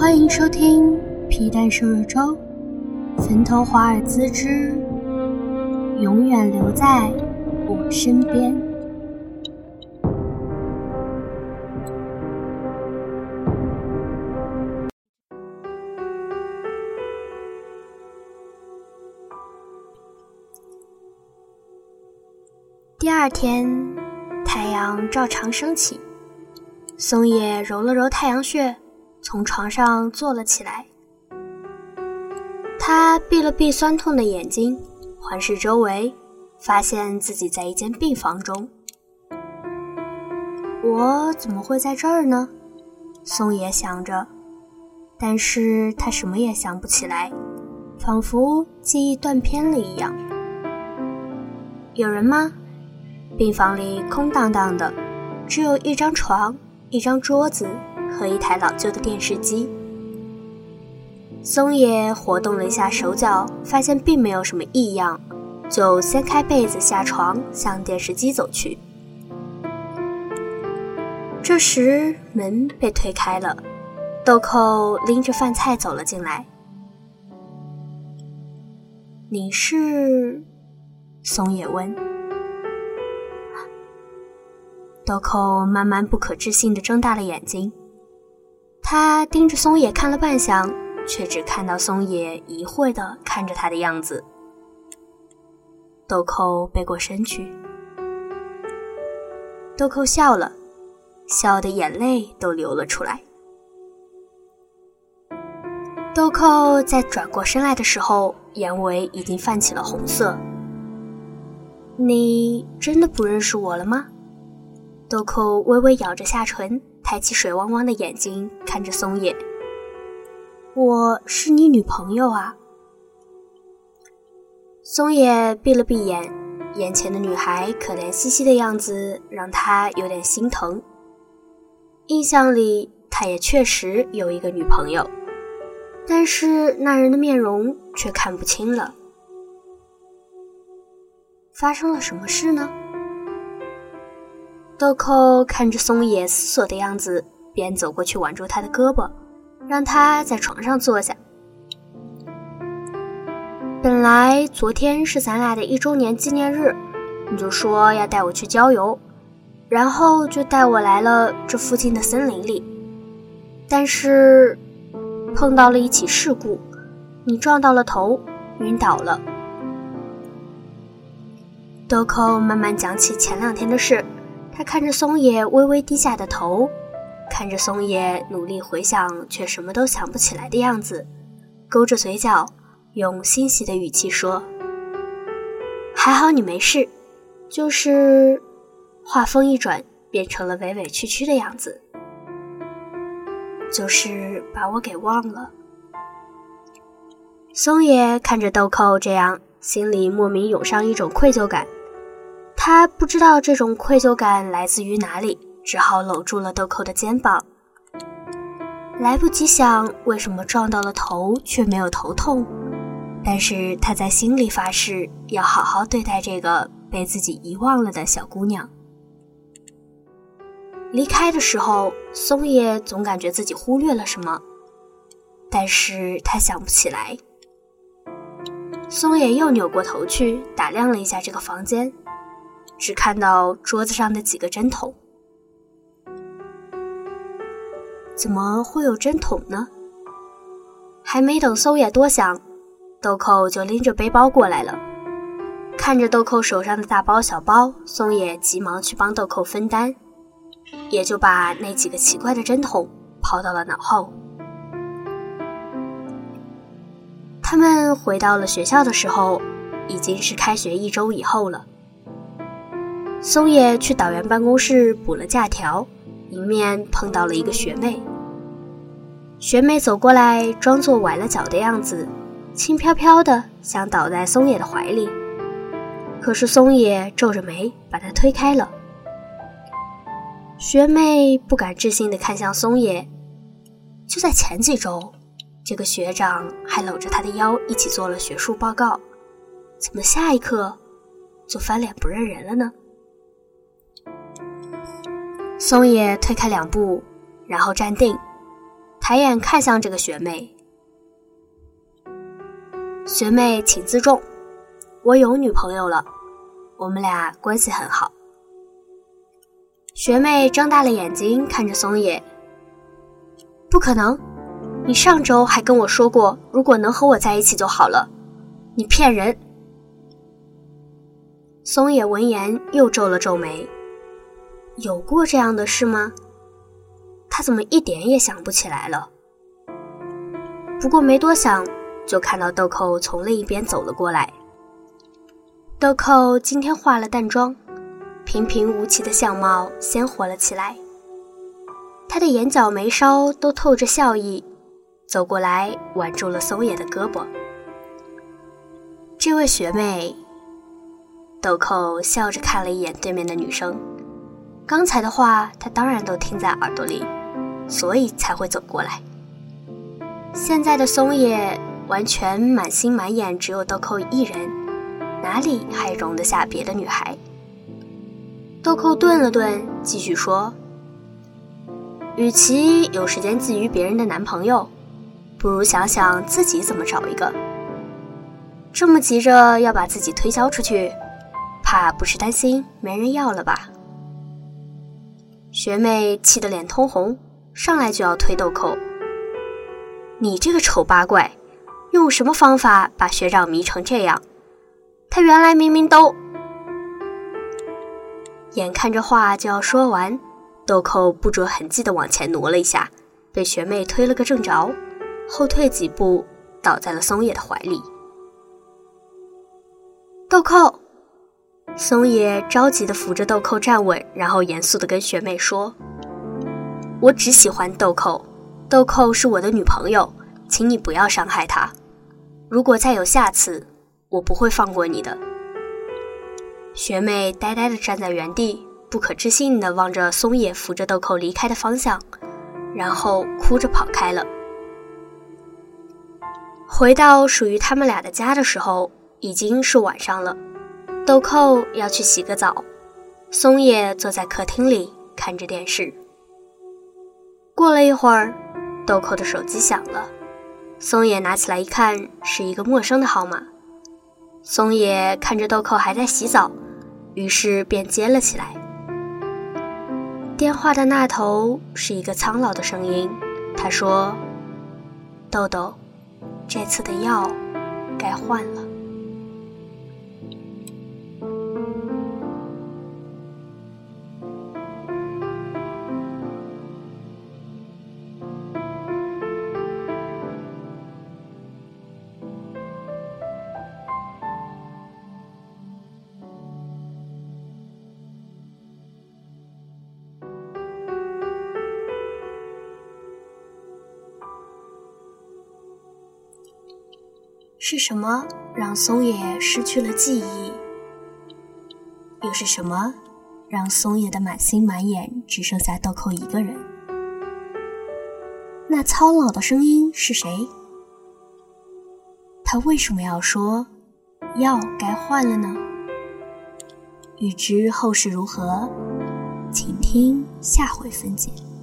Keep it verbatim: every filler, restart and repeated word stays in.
欢迎收听皮蛋瘦肉粥，坟头华尔兹之永远留在我身边。第二天，太阳照常升起，松野揉了揉太阳穴，从床上坐了起来。他闭了闭酸痛的眼睛，环视周围，发现自己在一间病房中。我怎么会在这儿呢？松野想着，但是他什么也想不起来，仿佛记忆断片了一样。有人吗？病房里空荡荡的，只有一张床、一张桌子和一台老旧的电视机。松野活动了一下手脚，发现并没有什么异样，就掀开被子下床，向电视机走去。这时门被推开了，豆蔻拎着饭菜走了进来。你是？松野问。豆蔻慢慢不可置信地睁大了眼睛，他盯着松野看了半晌，却只看到松野疑惑地看着他的样子。豆蔻背过身去，豆蔻笑了，笑得眼泪都流了出来。豆蔻在转过身来的时候，眼尾已经泛起了红色。你真的不认识我了吗？豆蔻微微咬着下唇，抬起水汪汪的眼睛看着松野。我是你女朋友啊。松野闭了闭眼，眼前的女孩可怜兮兮的样子让他有点心疼。印象里他也确实有一个女朋友，但是那人的面容却看不清了。发生了什么事呢？豆蔻看着松野思索的样子，便走过去挽住他的胳膊，让他在床上坐下。本来昨天是咱俩的一周年纪念日，你就说要带我去郊游，然后就带我来了这附近的森林里。但是碰到了一起事故，你撞到了头，晕倒了。豆蔻慢慢讲起前两天的事，他看着松野微微低下的头，看着松野努力回想却什么都想不起来的样子，勾着嘴角，用欣喜的语气说：还好你没事，就是话锋一转，变成了委委屈屈的样子，就是把我给忘了。松野看着豆蔻这样，心里莫名涌上一种愧疚感。他不知道这种愧疚感来自于哪里，只好搂住了豆蔻的肩膀。来不及想为什么撞到了头却没有头痛，但是他在心里发誓要好好对待这个被自己遗忘了的小姑娘。离开的时候，松野总感觉自己忽略了什么，但是他想不起来。松野又扭过头去打量了一下这个房间，只看到桌子上的几个针筒。怎么会有针筒呢？还没等松野多想，豆蔻就拎着背包过来了。看着豆蔻手上的大包小包，松野急忙去帮豆蔻分担，也就把那几个奇怪的针筒抛到了脑后。他们回到了学校的时候，已经是开学一周以后了。松野去导员办公室补了假条，迎面碰到了一个学妹。学妹走过来，装作崴了脚的样子，轻飘飘的想倒在松野的怀里，可是松野皱着眉把她推开了。学妹不敢置信地看向松野，就在前几周，这个学长还搂着她的腰一起做了学术报告，怎么下一刻就翻脸不认人了呢？松野退开两步，然后站定， 抬眼看向这个学妹。学妹请自重，我有女朋友了，我们俩关系很好。学妹睁大了眼睛看着松野，不可能，你上周还跟我说过，如果能和我在一起就好了，你骗人。松野闻言又皱了皱眉，有过这样的事吗？他怎么一点也想不起来了。不过没多想，就看到豆蔻从另一边走了过来。豆蔻今天化了淡妆，平平无奇的相貌鲜活了起来，她的眼角眉梢都透着笑意，走过来挽住了松野的胳膊。这位学妹，豆蔻笑着看了一眼对面的女生，刚才的话她当然都听在耳朵里，所以才会走过来。现在的松野完全满心满眼只有豆蔻一人，哪里还容得下别的女孩？豆蔻顿了顿，继续说，与其有时间觊觎别人的男朋友，不如想想自己怎么找一个。这么急着要把自己推销出去，怕不是担心没人要了吧？学妹气得脸通红，上来就要推豆蔻。你这个丑八怪，用什么方法把学长迷成这样？他原来明明都……眼看着话就要说完，豆蔻不着痕迹地往前挪了一下，被学妹推了个正着，后退几步倒在了松野的怀里。豆蔻！松野着急地扶着豆蔻站稳，然后严肃地跟学妹说，我只喜欢豆蔻，豆蔻是我的女朋友，请你不要伤害她，如果再有下次，我不会放过你的。学妹呆呆地站在原地，不可置信地望着松野扶着豆蔻离开的方向，然后哭着跑开了。回到属于他们俩的家的时候，已经是晚上了。豆蔻要去洗个澡，松野坐在客厅里看着电视。过了一会儿，豆蔻的手机响了，松野拿起来一看，是一个陌生的号码。松野看着豆蔻还在洗澡，于是便接了起来。电话的那头是一个苍老的声音，他说，豆豆，这次的药该换了。是什么让松野失去了记忆？又是什么让松野的满心满眼只剩下豆蔻一个人？那苍老的声音是谁？他为什么要说药该换了呢？欲知后事如何，请听下回分解。